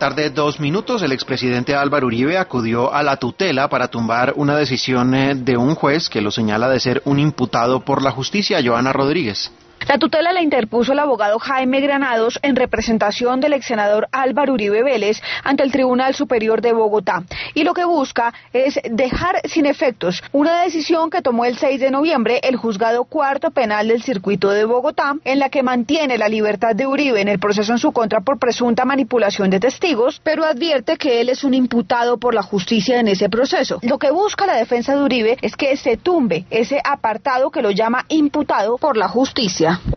Tarde 2 minutos, el expresidente Álvaro Uribe acudió a la tutela para tumbar una decisión de un juez que lo señala de ser un imputado por la justicia. Joana Rodríguez. La tutela la interpuso el abogado Jaime Granados en representación del ex senador Álvaro Uribe Vélez ante el Tribunal Superior de Bogotá. Y lo que busca es dejar sin efectos una decisión que tomó el 6 de noviembre el Juzgado Cuarto Penal del Circuito de Bogotá, en la que mantiene la libertad de Uribe en el proceso en su contra por presunta manipulación de testigos, pero advierte que él es un imputado por la justicia en ese proceso. Lo que busca la defensa de Uribe es que se tumbe ese apartado que lo llama imputado por la justicia.